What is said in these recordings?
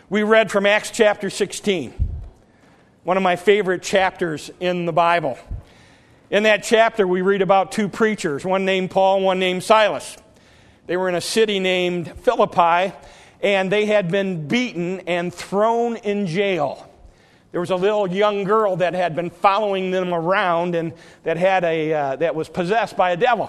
We read from Acts chapter 16, one of my favorite chapters in the Bible. In that chapter, we read about two preachers, one named Paul and one named Silas. They were in a city named Philippi, and they had been beaten and thrown in jail. There was a little young girl that had been following them around and that was possessed by a devil,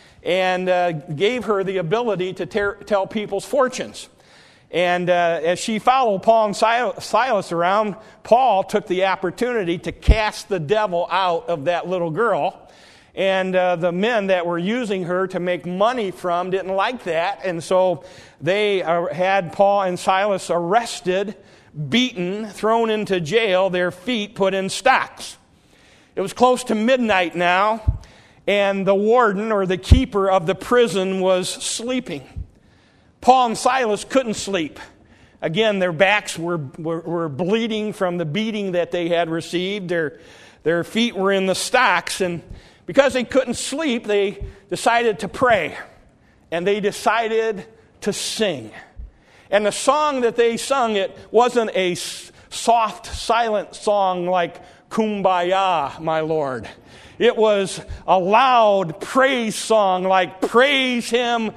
and gave her the ability to tell people's fortunes. And as she followed Paul and Silas around, Paul took the opportunity to cast the devil out of that little girl. And the men that were using her to make money from didn't like that. And so they had Paul and Silas arrested, beaten, thrown into jail, their feet put in stocks. It was close to midnight now, and the warden or the keeper of the prison was sleeping. Paul and Silas couldn't sleep. Again, their backs were bleeding from the beating that they had received. Their feet were in the stocks, and because they couldn't sleep, they decided to pray, and they decided to sing. And the song that they sung, it wasn't a soft, silent song like Kumbaya, my Lord. It was a loud praise song like praise Him,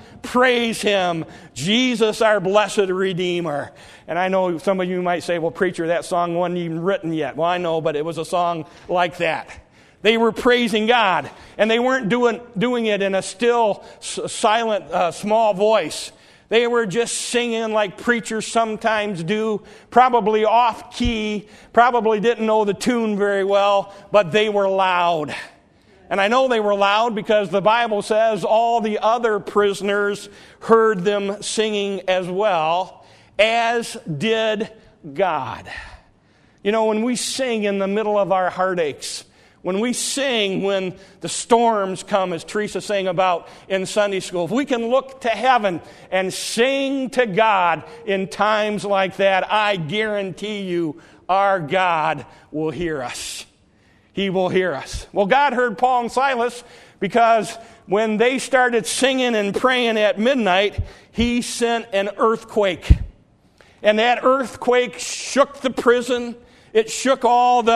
Jesus our blessed Redeemer. And I know some of you might say, well, preacher, that song wasn't even written yet. Well, I know, but it was a song like that. They were praising God, and they weren't doing it in a still, silent, small voice. They were just singing like preachers sometimes do, probably off key, probably didn't know the tune very well, but they were loud. And I know they were loud because the Bible says all the other prisoners heard them singing as well, as did God. You know, when we sing in the middle of our heartaches, when we sing when the storms come, as Teresa sang about in Sunday school, if we can look to heaven and sing to God in times like that, I guarantee you our God will hear us. He will hear us. Well, God heard Paul and Silas because when they started singing and praying at midnight, He sent an earthquake. And that earthquake shook the prison. It shook all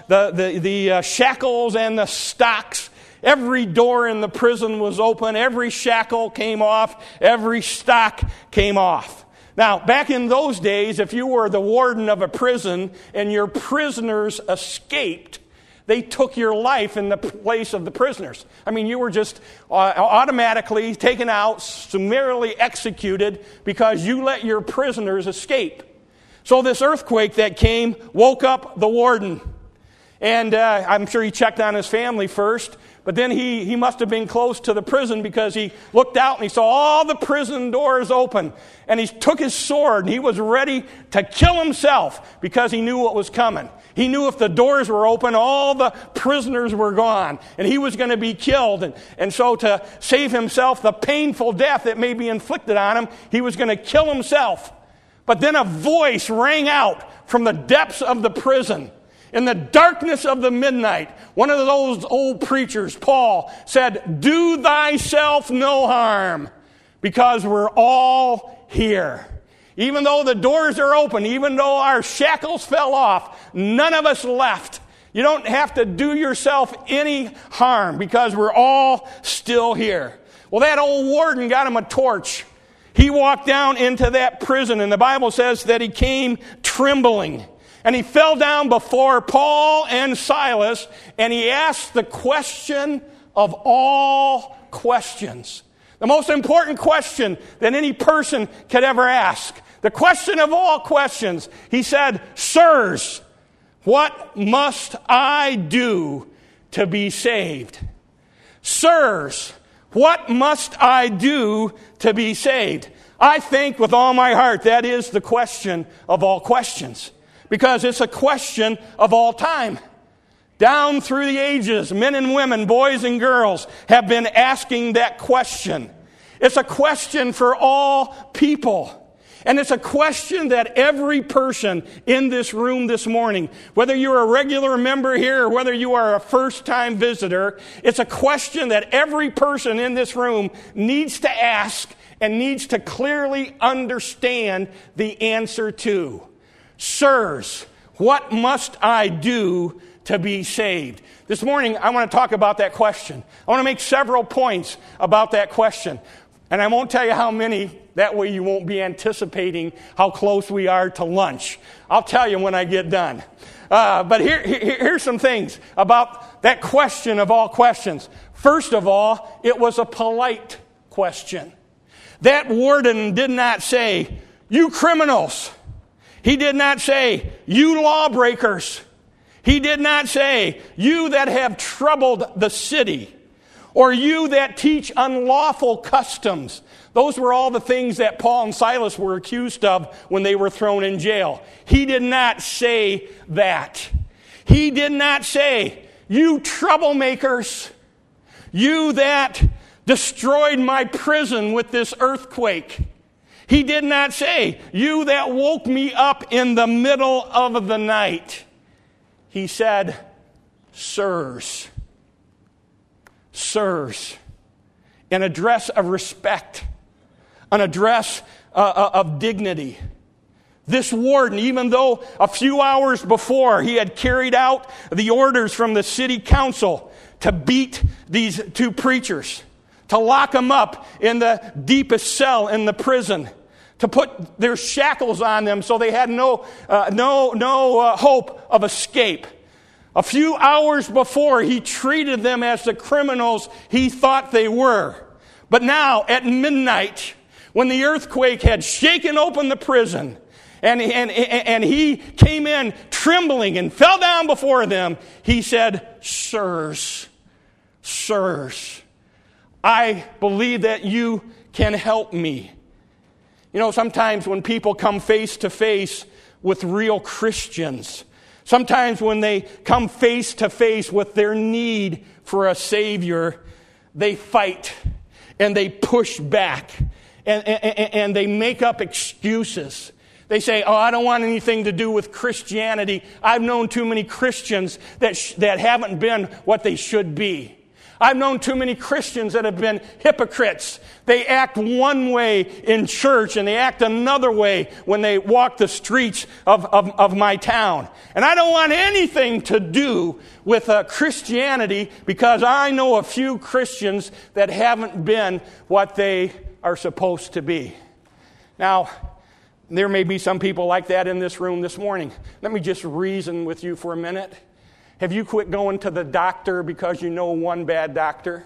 the shackles and the stocks. Every door in the prison was open. Every shackle came off. Every stock came off. Now, back in those days, if you were the warden of a prison and your prisoners escaped, they took your life in the place of the prisoners. I mean, you were just automatically taken out, summarily executed because you let your prisoners escape. So this earthquake that came woke up the warden. And I'm sure he checked on his family first, but then he must have been close to the prison because he looked out and he saw all the prison doors open. And he took his sword and he was ready to kill himself because he knew what was coming. He knew if the doors were open, all the prisoners were gone, and he was going to be killed. And so to save himself the painful death that may be inflicted on him, he was going to kill himself. But then a voice rang out from the depths of the prison. In the darkness of the midnight, one of those old preachers, Paul, said, "Do thyself no harm, because we're all here." Even though the doors are open, even though our shackles fell off, none of us left. You don't have to do yourself any harm because we're all still here. Well, that old warden got him a torch. He walked down into that prison, and the Bible says that he came trembling. And he fell down before Paul and Silas, and he asked the question of all questions. The most important question that any person could ever ask. The question of all questions. He said, "Sirs, what must I do to be saved?" Sirs, what must I do to be saved? I think with all my heart that is the question of all questions. Because it's a question of all time. Down through the ages, men and women, boys and girls have been asking that question. It's a question for all people. And it's a question that every person in this room this morning, whether you're a regular member here or whether you are a first-time visitor, it's a question that every person in this room needs to ask and needs to clearly understand the answer to. Sirs, what must I do to be saved? This morning, I want to talk about that question. I want to make several points about that question. And I won't tell you how many. That way you won't be anticipating how close we are to lunch. I'll tell you when I get done. But here's some things about that question of all questions. First of all, it was a polite question. That warden did not say, you criminals. He did not say, you lawbreakers. He did not say, you that have troubled the city, or you that teach unlawful customs. Those were all the things that Paul and Silas were accused of when they were thrown in jail. He did not say that. He did not say, you troublemakers, you that destroyed my prison with this earthquake. He did not say, you that woke me up in the middle of the night. He said, sirs. Sirs. An address of respect. An address of dignity. This warden, even though a few hours before he had carried out the orders from the city council to beat these two preachers, to lock them up in the deepest cell in the prison, to put their shackles on them so they had no hope of escape. A few hours before, he treated them as the criminals he thought they were. But now, at midnight, when the earthquake had shaken open the prison, and he came in trembling and fell down before them, he said, sirs, I believe that you can help me. You know, sometimes when people come face to face with real Christians, sometimes when they come face to face with their need for a Savior, they fight and they push back and they make up excuses. They say, oh, I don't want anything to do with Christianity. I've known too many Christians that haven't been what they should be. I've known too many Christians that have been hypocrites. They act one way in church and they act another way when they walk the streets of my town. And I don't want anything to do with Christianity because I know a few Christians that haven't been what they are supposed to be. Now, there may be some people like that in this room this morning. Let me just reason with you for a minute. Have you quit going to the doctor because you know one bad doctor?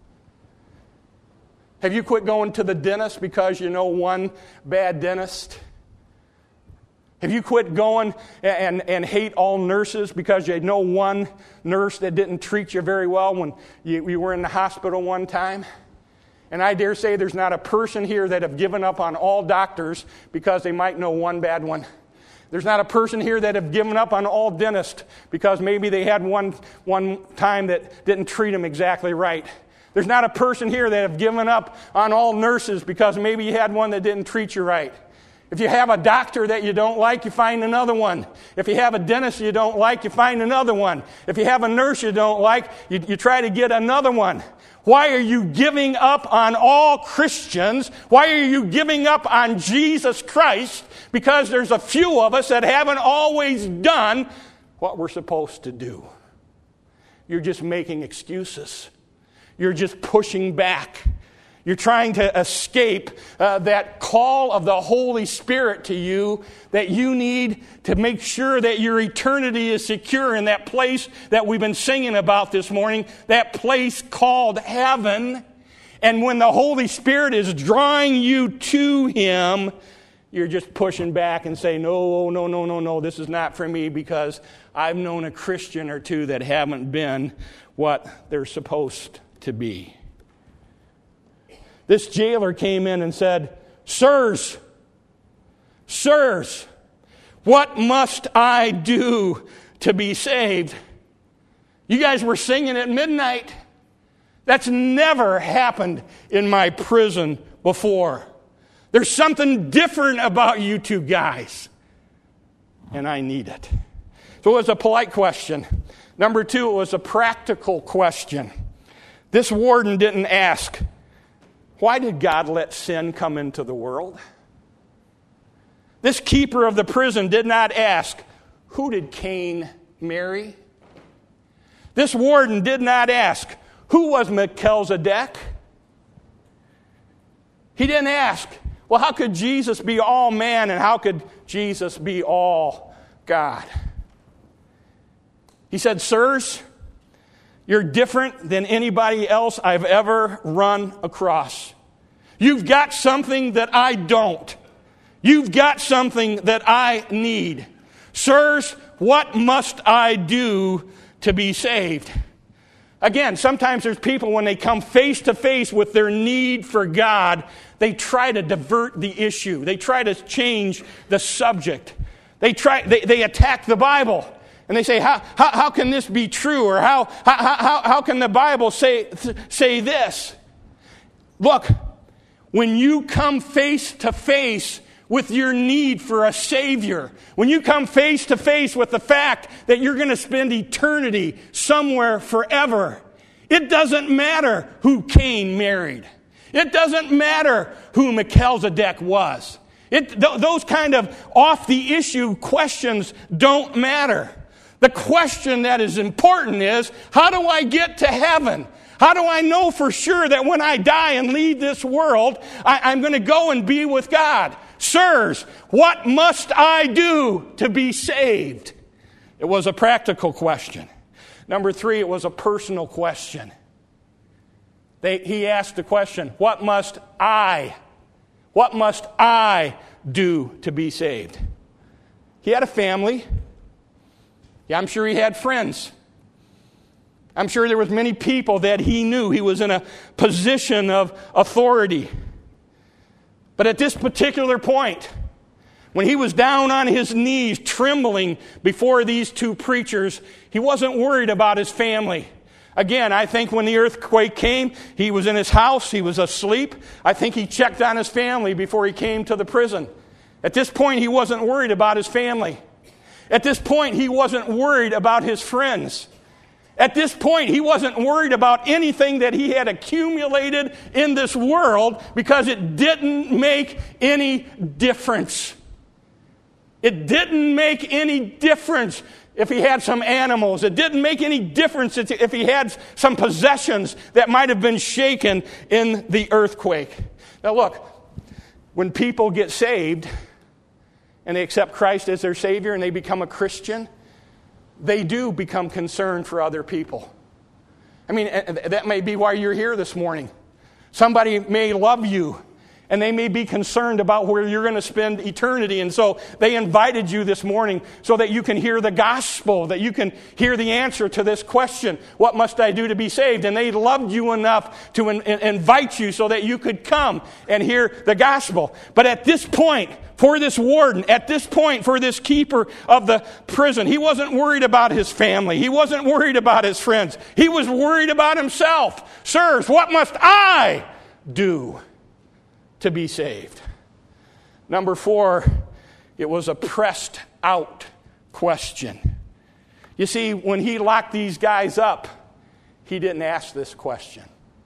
Have you quit going to the dentist because you know one bad dentist? Have you quit going and hate all nurses because you know one nurse that didn't treat you very well when you were in the hospital one time? And I dare say there's not a person here that have given up on all doctors because they might know one bad one. There's not a person here that have given up on all dentists because maybe they had one time that didn't treat them exactly right. There's not a person here that have given up on all nurses because maybe you had one that didn't treat you right. If you have a doctor that you don't like, you find another one. If you have a dentist you don't like, you find another one. If you have a nurse you don't like, you try to get another one. Why are you giving up on all Christians? Why are you giving up on Jesus Christ? Because there's a few of us that haven't always done what we're supposed to do. You're just making excuses. You're just pushing back. You're trying to escape that call of the Holy Spirit to you that you need to make sure that your eternity is secure in that place that we've been singing about this morning, that place called heaven. And when the Holy Spirit is drawing you to Him, you're just pushing back and saying, no, this is not for me because I've known a Christian or two that haven't been what they're supposed to be. This jailer came in and said, Sirs, what must I do to be saved? You guys were singing at midnight. That's never happened in my prison before. There's something different about you two guys, and I need it. So it was a polite question. Number two, it was a practical question. This warden didn't ask, why did God let sin come into the world? This keeper of the prison did not ask, who did Cain marry? This warden did not ask, who was Melchizedek? He didn't ask, well, how could Jesus be all man and how could Jesus be all God? He said, sirs, you're different than anybody else I've ever run across. You've got something that I don't. You've got something that I need. Sirs, what must I do to be saved? Again, sometimes there's people when they come face to face with their need for God, they try to divert the issue. They try to change the subject. They attack the Bible. And they say, how can this be true? Or how can the Bible say this? Look, when you come face to face with your need for a Savior, when you come face to face with the fact that you're going to spend eternity somewhere forever, it doesn't matter who Cain married. It doesn't matter who Melchizedek was. Those kind of off-the-issue questions don't matter. The question that is important is, how do I get to heaven? How do I know for sure that when I die and leave this world, I'm going to go and be with God? Sirs, what must I do to be saved? It was a practical question. Number 3, it was a personal question. He asked the question, what must I do to be saved? He had a family. Yeah, I'm sure he had friends. I'm sure there was many people that he knew. He was in a position of authority. But at this particular point, when he was down on his knees, trembling before these 2 preachers, he wasn't worried about his family. Again, I think when the earthquake came, he was in his house, he was asleep. I think he checked on his family before he came to the prison. At this point, he wasn't worried about his family. At this point, he wasn't worried about his friends. At this point, he wasn't worried about anything that he had accumulated in this world because it didn't make any difference. It didn't make any difference if he had some animals. It didn't make any difference if he had some possessions that might have been shaken in the earthquake. Now look, when people get saved and they accept Christ as their Savior and they become a Christian, they do become concerned for other people. I mean, that may be why you're here this morning. Somebody may love you, and they may be concerned about where you're going to spend eternity. And so they invited you this morning so that you can hear the gospel, that you can hear the answer to this question, what must I do to be saved? And they loved you enough to invite you so that you could come and hear the gospel. But at this point, for this warden, at this point, for this keeper of the prison, he wasn't worried about his family. He wasn't worried about his friends. He was worried about himself. Sirs, what must I do to be saved? Number 4, it was a pressed out question. You see, when he locked these guys up, he didn't ask this question.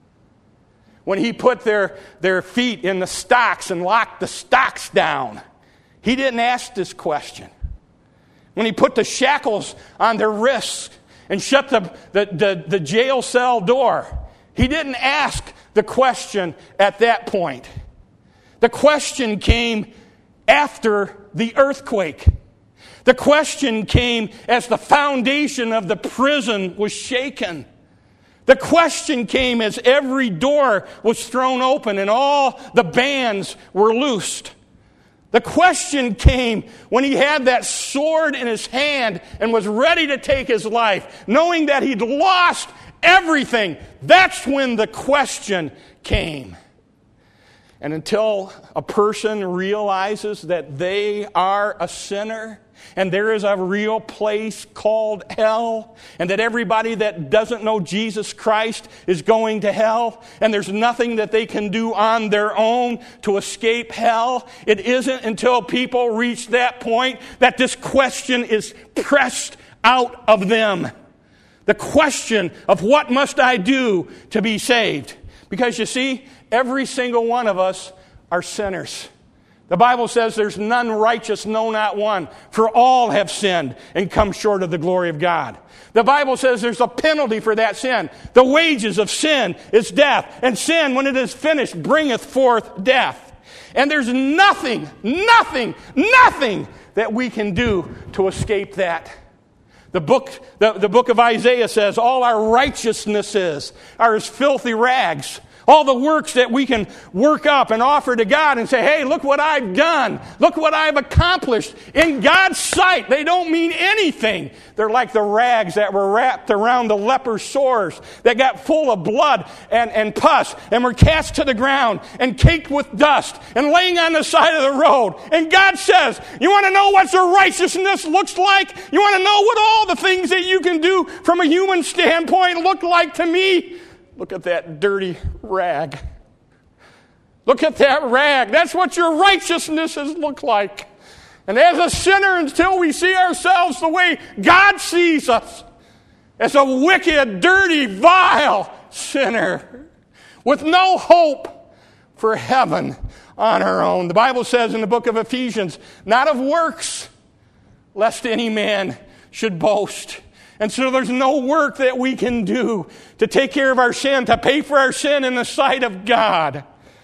When he put their feet in the stocks and locked the stocks down, he didn't ask this question. When he put the shackles on their wrists and shut the jail cell door, he didn't ask the question at that point. The question came after the earthquake. The question came as the foundation of the prison was shaken. The question came as every door was thrown open and all the bands were loosed. The question came when he had that sword in his hand and was ready to take his life, knowing that he'd lost everything. That's when the question came. And until a person realizes that they are a sinner and there is a real place called hell, and that everybody that doesn't know Jesus Christ is going to hell, and there's nothing that they can do on their own to escape hell, it isn't until people reach that point that this question is pressed out of them. The question of what must I do to be saved? Because you see, every single one of us are sinners. The Bible says there's none righteous, no, not one. For all have sinned and come short of the glory of God. The Bible says there's a penalty for that sin. The wages of sin is death. And sin, when it is finished, bringeth forth death. And there's nothing that we can do to escape that. The book of Isaiah says all our righteousnesses are as filthy rags. All the works that we can work up and offer to God and say, hey, look what I've done. Look what I've accomplished. In God's sight, they don't mean anything. They're like the rags that were wrapped around the leper's sores that got full of blood and pus and were cast to the ground and caked with dust and laying on the side of the road. And God says, you want to know what your righteousness looks like? You want to know what all the things that you can do from a human standpoint look like to me? Look at that dirty rag. Look at that rag. That's what your righteousnesses look like. And as a sinner, until we see ourselves the way God sees us, as a wicked, dirty, vile sinner, with no hope for heaven on our own. The Bible says in the book of Ephesians, not of works, lest any man should boast. And so there's no work that we can do to take care of our sin, to pay for our sin in the sight of God.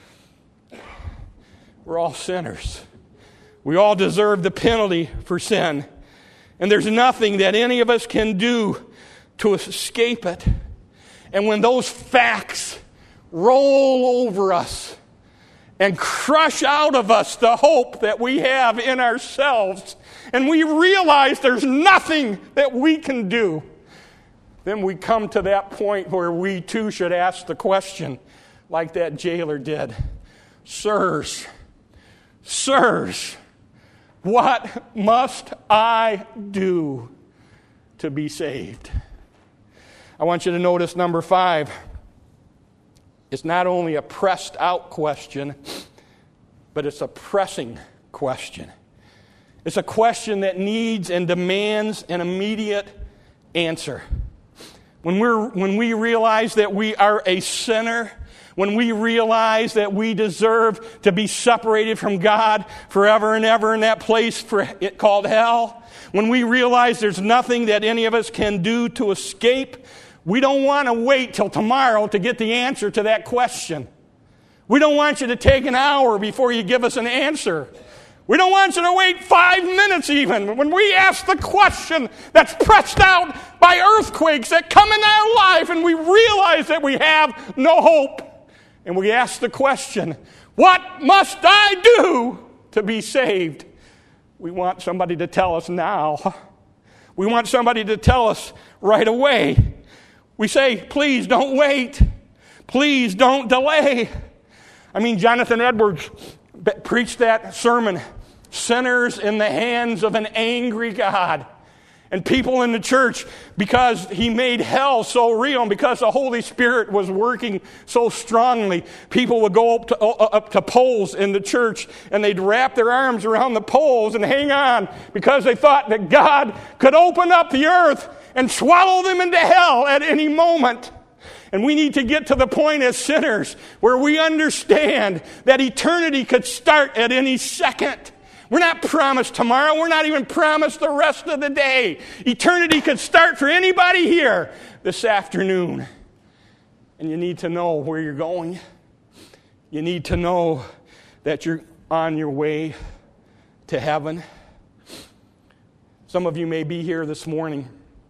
We're all sinners. We all deserve the penalty for sin. And there's nothing that any of us can do to escape it. And when those facts roll over us and crush out of us the hope that we have in ourselves, and we realize there's nothing that we can do, then we come to that point where we too should ask the question, like that jailer did. Sirs, what must I do to be saved? I want you to notice number 5. It's not only a pressed out question, but it's a pressing question. It's a question that needs and demands an immediate answer. When we realize that we are a sinner, when we realize that we deserve to be separated from God forever and ever in that place called hell, when we realize there's nothing that any of us can do to escape, we don't want to wait till tomorrow to get the answer to that question. We don't want you to take an hour before you give us an answer. We don't want you to wait 5 minutes even when we ask the question that's pressed out by earthquakes that come in our life and we realize that we have no hope. And we ask the question, what must I do to be saved? We want somebody to tell us now. We want somebody to tell us right away. We say, please don't wait. Please don't delay. I mean, Jonathan Edwards preached that sermon, Sinners in the Hands of an Angry God. And people in the church, because he made hell so real and because the Holy Spirit was working so strongly, people would go up to poles in the church and they'd wrap their arms around the poles and hang on because they thought that God could open up the earth and swallow them into hell at any moment. And we need to get to the point as sinners where we understand that eternity could start at any second. We're not promised tomorrow. We're not even promised the rest of the day. Eternity could start for anybody here this afternoon. And you need to know where you're going. You need to know that you're on your way to heaven. Some of you may be here this morning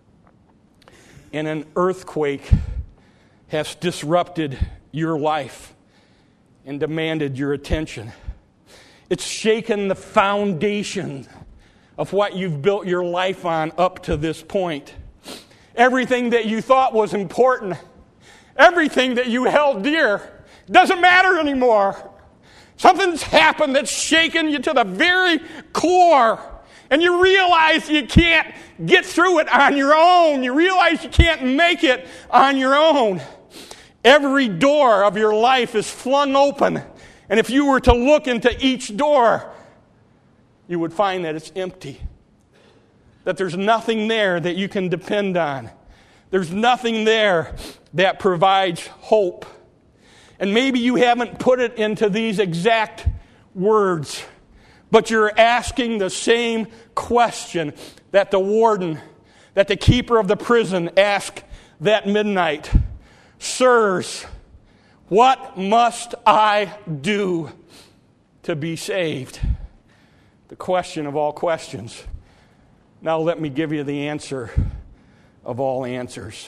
and an earthquake has disrupted your life and demanded your attention. It's shaken the foundation of what you've built your life on up to this point. Everything that you thought was important, everything that you held dear, doesn't matter anymore. Something's happened that's shaken you to the very core. And you realize you can't get through it on your own. You realize you can't make it on your own. Every door of your life is flung open. And if you were to look into each door, you would find that it's empty. That there's nothing there that you can depend on. There's nothing there that provides hope. And maybe you haven't put it into these exact words, but you're asking the same question that the warden, that the keeper of the prison asked that midnight. Sirs, what must I do to be saved? The question of all questions. Now let me give you the answer of all answers.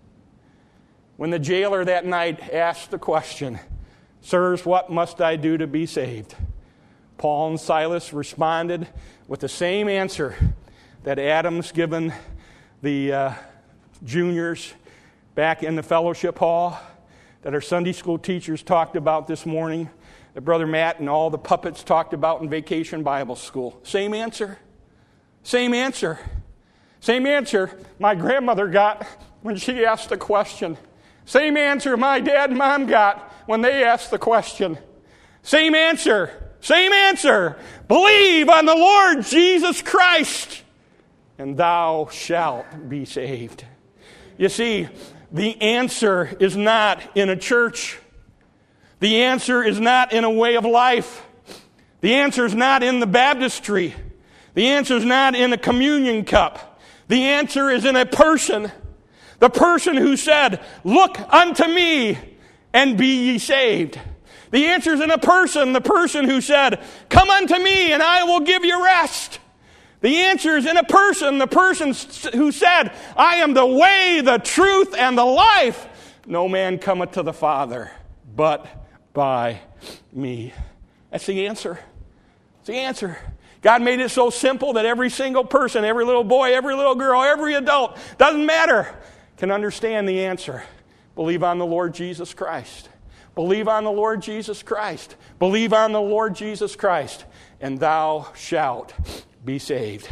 When the jailer that night asked the question, Sirs, what must I do to be saved? Paul and Silas responded with the same answer that Adam's given the juniors back in the fellowship hall, that our Sunday school teachers talked about this morning, that Brother Matt and all the puppets talked about in Vacation Bible School. Same answer. Same answer. Same answer my grandmother got when she asked the question. Same answer my dad and mom got when they asked the question. Same answer. Same answer. Believe on the Lord Jesus Christ, and thou shalt be saved. You see, the answer is not in a church. The answer is not in a way of life. The answer is not in the baptistry. The answer is not in a communion cup. The answer is in a person. The person who said, Look unto me and be ye saved. The answer is in a person. The person who said, Come unto me and I will give you rest. The answer is in a person. The person who said, I am the way, the truth, and the life. No man cometh to the Father but by me. That's the answer. It's the answer. God made it so simple that every single person, every little boy, every little girl, every adult, doesn't matter, can understand the answer. Believe on the Lord Jesus Christ. Believe on the Lord Jesus Christ. Believe on the Lord Jesus Christ, and thou shalt be saved.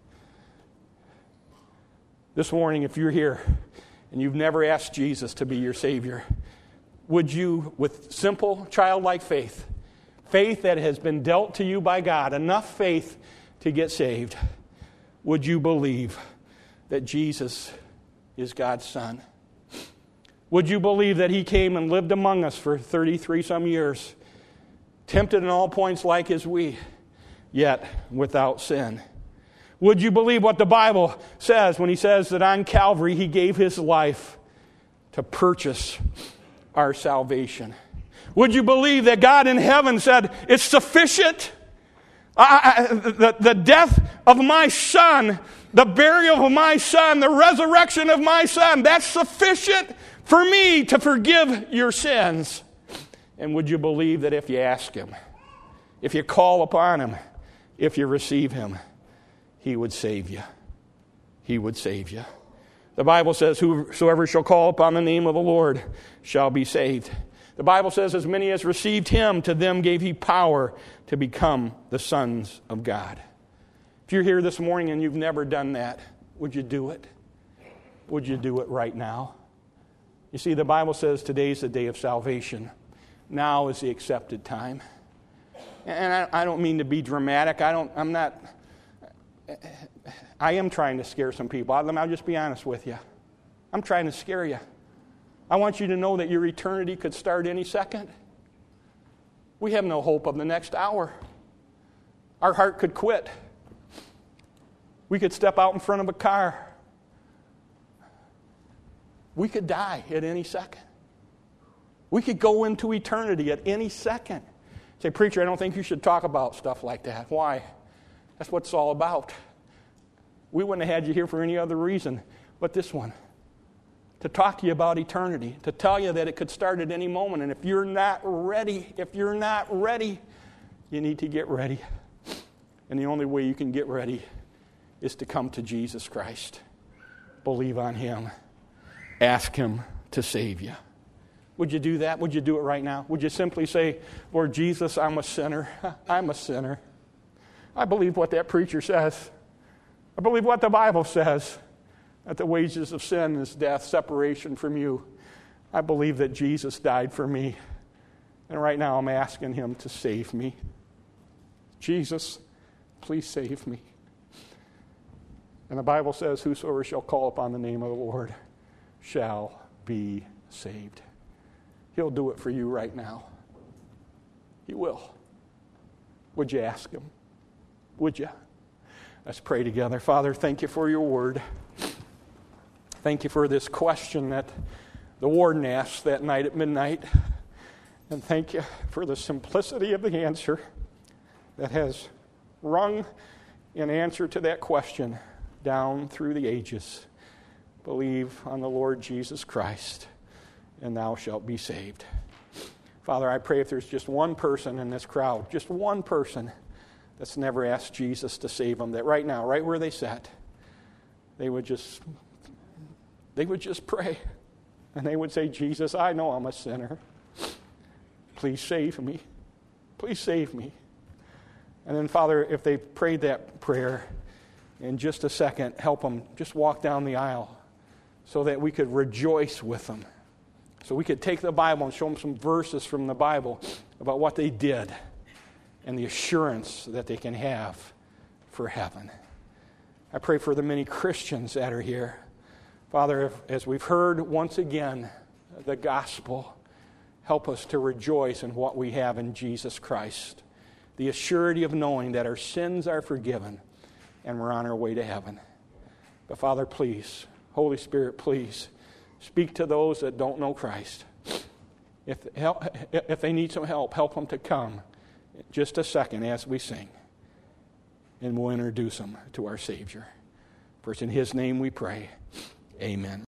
This morning, if you're here and you've never asked Jesus to be your Savior, would you, with simple childlike faith, faith that has been dealt to you by God, enough faith to get saved, would you believe that Jesus is God's Son? Would you believe that He came and lived among us for 33 some years, tempted in all points like as we, yet without sin? Would you believe what the Bible says when He says that on Calvary He gave His life to purchase our salvation? Would you believe that God in heaven said, it's sufficient? The death of my Son, the burial of my Son, the resurrection of my Son, that's sufficient for me to forgive your sins. And would you believe that if you ask Him, if you call upon Him, if you receive Him, He would save you? He would save you. The Bible says, whosoever shall call upon the name of the Lord shall be saved. The Bible says, as many as received Him, to them gave He power to become the sons of God. If you're here this morning and you've never done that, would you do it? Would you do it right now? You see, the Bible says today's the day of salvation. Now is the accepted time. And I don't mean to be dramatic. I am trying to scare some people. I'll just be honest with you. I'm trying to scare you. I want you to know that your eternity could start any second. We have no hope of the next hour. Our heart could quit. We could step out in front of a car. We could die at any second. We could go into eternity at any second. Say, preacher, I don't think you should talk about stuff like that. Why? That's what it's all about. We wouldn't have had you here for any other reason but this one. To talk to you about eternity. To tell you that it could start at any moment. And if you're not ready, you need to get ready. And the only way you can get ready is to come to Jesus Christ. Believe on Him. Ask Him to save you. Would you do that? Would you do it right now? Would you simply say, Lord Jesus, I'm a sinner. I'm a sinner. I believe what that preacher says. I believe what the Bible says. That the wages of sin is death, separation from you. I believe that Jesus died for me. And right now I'm asking Him to save me. Jesus, please save me. And the Bible says, whosoever shall call upon the name of the Lord shall be saved. He'll do it for you right now. He will. Would you ask Him? Would you? Let's pray together. Father, thank you for your word. Thank you for this question that the warden asked that night at midnight. And thank you for the simplicity of the answer that has rung in answer to that question down through the ages. Believe on the Lord Jesus Christ, and thou shalt be saved. Father, I pray if there's just one person in this crowd, just one person that's never asked Jesus to save them, that right now, right where they sat, they would just pray. And they would say, Jesus, I know I'm a sinner. Please save me. Please save me. And then, Father, if they prayed that prayer, in just a second, help them just walk down the aisle so that we could rejoice with them. So we could take the Bible and show them some verses from the Bible about what they did and the assurance that they can have for heaven. I pray for the many Christians that are here. Father, as we've heard once again the gospel, help us to rejoice in what we have in Jesus Christ. The assurity of knowing that our sins are forgiven and we're on our way to heaven. But Father, please, Holy Spirit, please, speak to those that don't know Christ. If they need some help, help them to come in just a second as we sing. And we'll introduce them to our Savior. For it's in His name we pray. Amen.